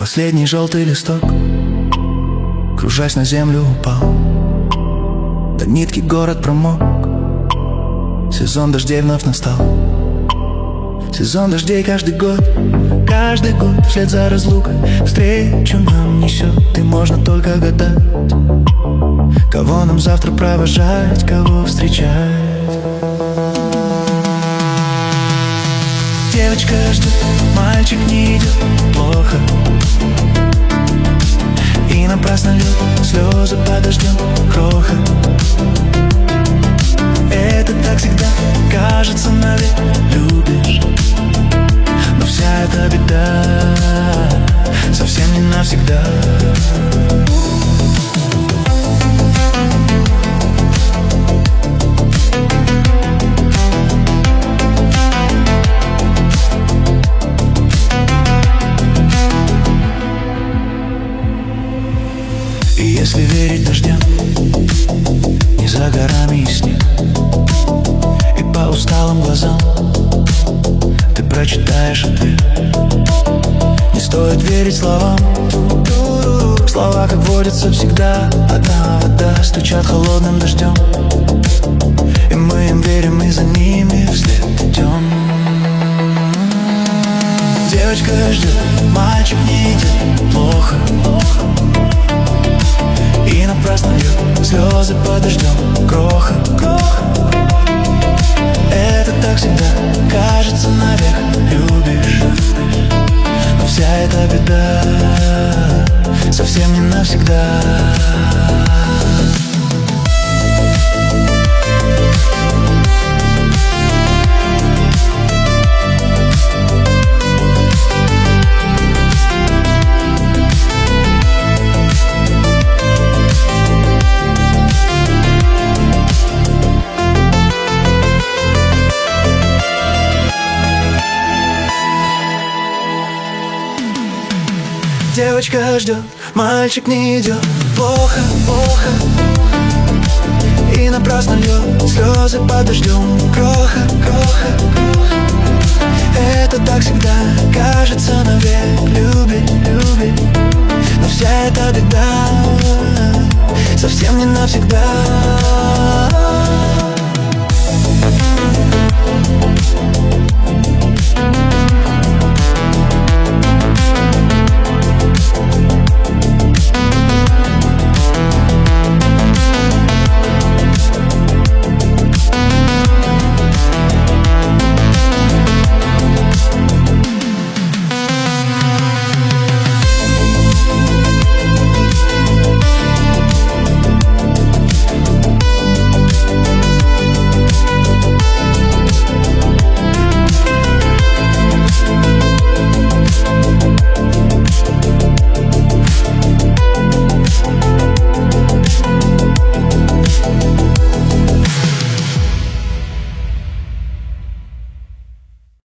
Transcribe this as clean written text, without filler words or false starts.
Последний желтый листок, кружась на землю, упал. До нитки город промок, сезон дождей вновь настал. Сезон дождей каждый год вслед за разлукой встречу нам несет. И можно только гадать, кого нам завтра провожать, кого встречать. Девочка ждет, мальчик не идет, плохо. И напрасно льет слезы под дождем, кроха. Это так всегда кажется навек, любишь. Но вся эта беда совсем не навсегда. И если верить дождям, не за горами и снег, и по усталым глазам ты прочитаешь ответ. Не стоит верить словам, слова, как водится, всегда одна вода, стучат холодным дождем. И мы им верим, и за ними вслед идем. Девочка ждет, мальчик не идет, плохо. И напрасно льет слезы под дождем, кроха. Это так всегда кажется навек, любишь. Но вся эта беда совсем не навсегда. Девочка ждет, мальчик не идет, плохо. И напрасно льет слезы под дождем, кроха. Это так всегда кажется навек, любить. Но вся эта беда совсем не навсегда.